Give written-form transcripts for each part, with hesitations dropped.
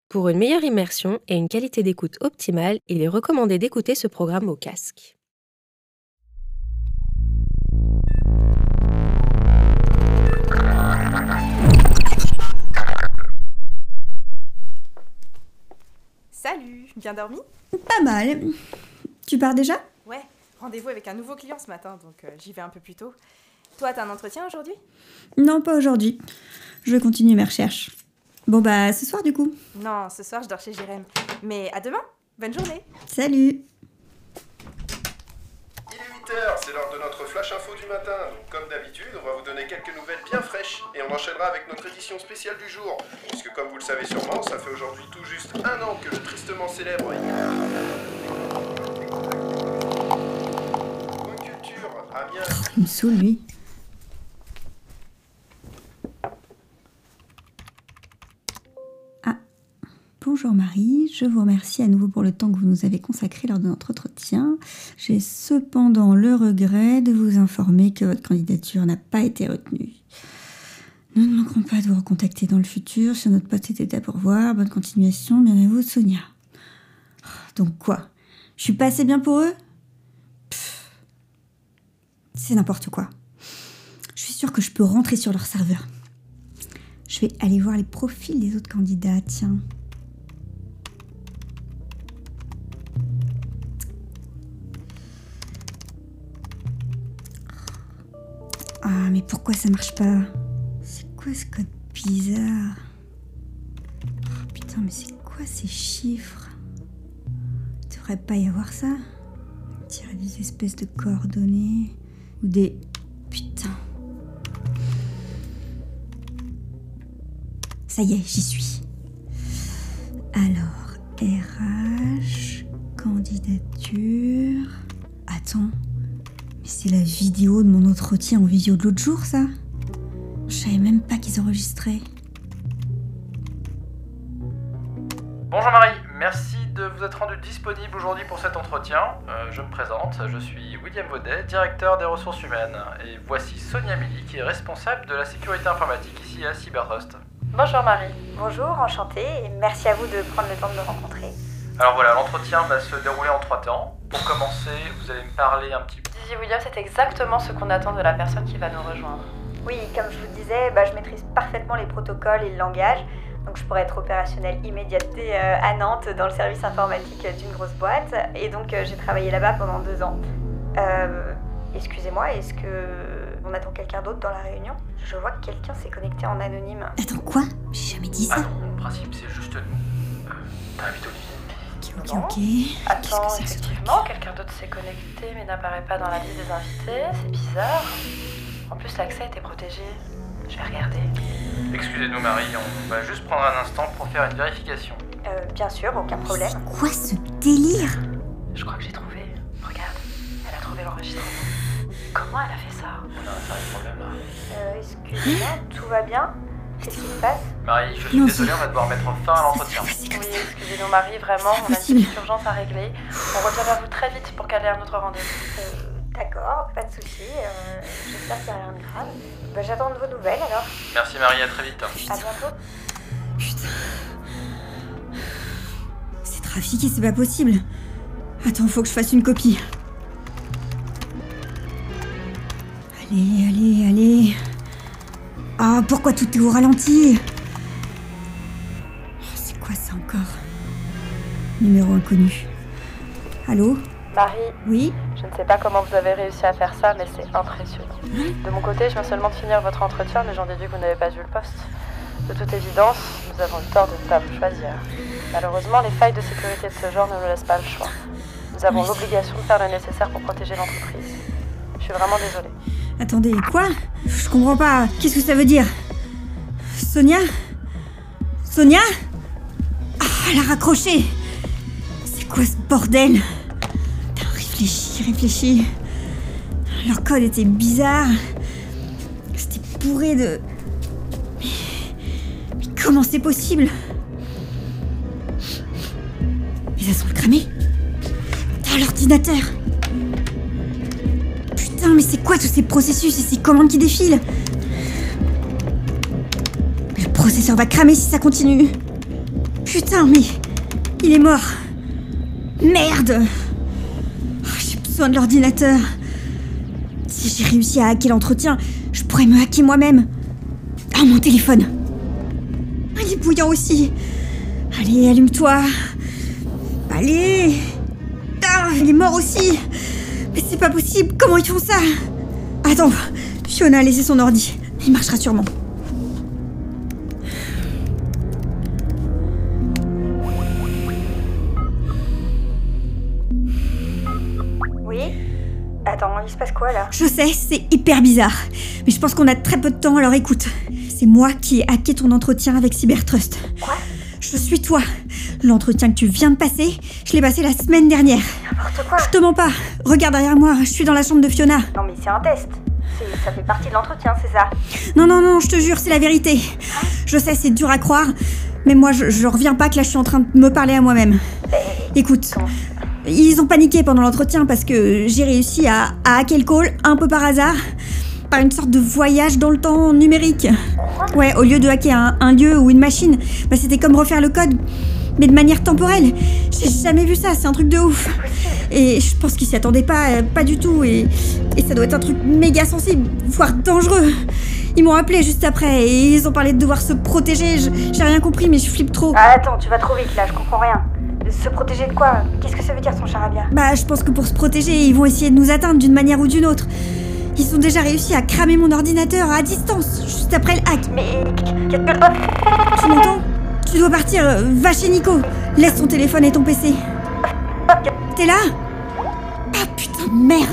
Pour une meilleure immersion et une qualité d'écoute optimale, il est recommandé d'écouter ce programme au casque. Salut, bien dormi? Pas mal. Tu pars déjà? Ouais, rendez-vous avec un nouveau client ce matin, donc j'y vais un peu plus tôt. Toi, t'as un entretien aujourd'hui? Non, pas aujourd'hui. Je vais continuer mes recherches. Bon bah, ce soir du coup. Non, ce soir je dors chez Jérém. Mais à demain, bonne journée. Salut. Il est 8h, c'est l'heure de notre flash info du matin. Donc, comme d'habitude, on va vous donner quelques nouvelles bien fraîches et on enchaînera avec notre édition spéciale du jour. Puisque comme vous le savez sûrement, ça fait aujourd'hui tout juste 1 an que le tristement célèbre Point Culture, Amiens. Il me saoule lui. Bonjour Marie, je vous remercie à nouveau pour le temps que vous nous avez consacré lors de notre entretien. J'ai cependant le regret de vous informer que votre candidature n'a pas été retenue. Nous ne manquerons pas de vous recontacter dans le futur si notre poste était à pourvoir. Bonne continuation, bien à vous Sonia. Donc quoi? Je suis pas assez bien pour eux? C'est n'importe quoi. Je suis sûre que je peux rentrer sur leur serveur. Je vais aller voir les profils des autres candidats, tiens. Ah, mais pourquoi ça marche pas? C'est quoi ce code bizarre? Oh, putain, mais c'est quoi ces chiffres? Il devrait pas y avoir ça. On dirait des espèces de coordonnées. Ou des... Putain. Ça y est, j'y suis. Alors, RH, candidature... Attends... C'est la vidéo de mon entretien en visio de l'autre jour, ça? Je savais même pas qu'ils enregistraient. Bonjour Marie, merci de vous être rendu disponible aujourd'hui pour cet entretien. Je me présente, je suis William Vaudet, directeur des ressources humaines. Et voici Sonia Milly, qui est responsable de la sécurité informatique ici à Cybertrust. Bonjour Marie. Bonjour, enchantée, et merci à vous de prendre le temps de me rencontrer. Alors voilà, l'entretien va se dérouler en 3 temps. Pour commencer, vous allez me parler un petit peu. William, c'est exactement ce qu'on attend de la personne qui va nous rejoindre. Oui, comme je vous disais, je maîtrise parfaitement les protocoles et le langage. Donc je pourrais être opérationnelle immédiatement à Nantes dans le service informatique d'une grosse boîte. Et donc j'ai travaillé là-bas pendant 2 ans. Excusez-moi, est-ce qu'on attend quelqu'un d'autre dans la réunion? Je vois que quelqu'un s'est connecté en anonyme. Attends, quoi? J'ai jamais dit ça. Ah non, le principe c'est juste nous. T'invites Olivier. Ok. Attends, Qu'est-ce que c'est que ce truc? effectivement, quelqu'un d'autre s'est connecté mais n'apparaît pas dans la liste des invités. C'est bizarre. En plus, l'accès était protégé. Je vais regarder. Excusez-nous Marie, on va juste prendre un instant pour faire une vérification. Bien sûr, aucun problème. C'est quoi ce délire? Je crois que j'ai trouvé. Regarde, elle a trouvé l'enregistrement. Comment elle a fait ça? On a un sérieux problème là. Excusez-moi, tout va bien? Qu'est-ce qui se passe? Marie, je suis Non, désolé, on va devoir mettre fin à l'entretien. Oui, excusez-nous Marie, vraiment, on a une petite urgence à régler. On revient vers vous très vite pour caler un autre rendez-vous. D'accord, pas de soucis. J'espère qu'il n'y a rien de grave. J'attends de vos nouvelles alors. Merci Marie, à très vite. À bientôt. Putain. C'est trafiqué, c'est pas possible. Attends, faut que je fasse une copie. Allez. Ah, pourquoi tout est au ralenti? C'est quoi ça encore? Numéro inconnu. Allô? Marie, Oui? je ne sais pas comment vous avez réussi à faire ça, mais c'est impressionnant. De mon côté, je viens seulement de finir votre entretien, mais j'en déduis que vous n'avez pas vu le poste. De toute évidence, nous avons le tort de ne pas vous choisir. Malheureusement, les failles de sécurité de ce genre ne nous laissent pas le choix. Nous avons l'obligation de faire le nécessaire pour protéger l'entreprise. Je suis vraiment désolée. Attendez, quoi? Je comprends pas. Qu'est-ce que ça veut dire? Sonia? Ah, elle a raccroché. C'est quoi ce bordel? Putain, réfléchis. Leur code était bizarre. C'était bourré de... Mais comment c'est possible? Mais ça sent le cramé. Ah, l'ordinateur. Putain, mais c'est quoi tous ces processus et ces commandes qui défilent? Le processeur va cramer si ça continue. Putain, mais il est mort. Merde. J'ai besoin de l'ordinateur. Si j'ai réussi à hacker l'entretien, je pourrais me hacker moi-même. Ah, mon téléphone. Il est bouillant aussi. Allez, allume-toi. Allez. Ah, il est mort aussi. Mais c'est pas possible, comment ils font ça? Attends, Fiona a laissé son ordi. Il marchera sûrement. Oui? Attends, il se passe quoi là? Je sais, c'est hyper bizarre. Mais je pense qu'on a très peu de temps, alors écoute. C'est moi qui ai hacké ton entretien avec Cybertrust. Quoi? Je suis toi. L'entretien que tu viens de passer, je l'ai passé la semaine dernière. N'importe quoi. Je te mens pas. Regarde derrière moi, je suis dans la chambre de Fiona. Non mais c'est un test. Ça fait partie de l'entretien, c'est ça? Non, je te jure, c'est la vérité. Je sais, c'est dur à croire, mais moi, je reviens pas que là, je suis en train de me parler à moi-même. Écoute, ils ont paniqué pendant l'entretien parce que j'ai réussi à hacker le call un peu par hasard, par une sorte de voyage dans le temps numérique. Ouais, au lieu de hacker un lieu ou une machine, c'était comme refaire le code, mais de manière temporelle. J'ai jamais vu ça, c'est un truc de ouf. Et je pense qu'ils s'y attendaient pas du tout, et ça doit être un truc méga sensible, voire dangereux. Ils m'ont appelé juste après, et ils ont parlé de devoir se protéger. J'ai rien compris, mais je flippe trop. Ah, attends, tu vas trop vite là, je comprends rien. Se protéger de quoi? Qu'est-ce que ça veut dire ton charabia? Je pense que pour se protéger, ils vont essayer de nous atteindre d'une manière ou d'une autre. Ils ont déjà réussi à cramer mon ordinateur à distance, juste après le hack. Mais qu'est-ce que je dois faire? Tu m'entends? Tu dois partir, va chez Nico. Laisse ton téléphone et ton PC. T'es là? Ah putain, merde.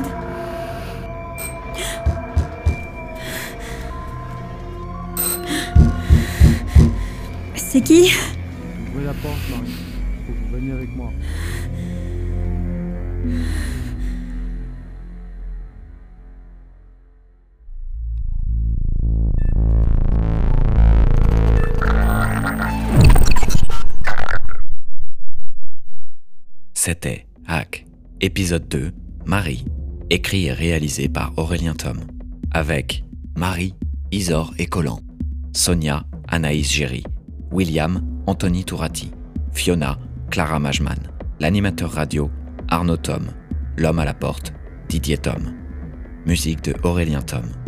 C'est qui? Ouvrez la porte, Marie. Faut que vous veniez avec moi. C'était Hack, épisode 2, Marie, écrit et réalisé par Aurélien Thom, avec Marie, Isor et Collant, Sonia, Anaïs Géry, William, Anthony Tourati, Fiona, Clara Majman, l'animateur radio, Arnaud Thom, l'homme à la porte, Didier Thom. Musique de Aurélien Thom.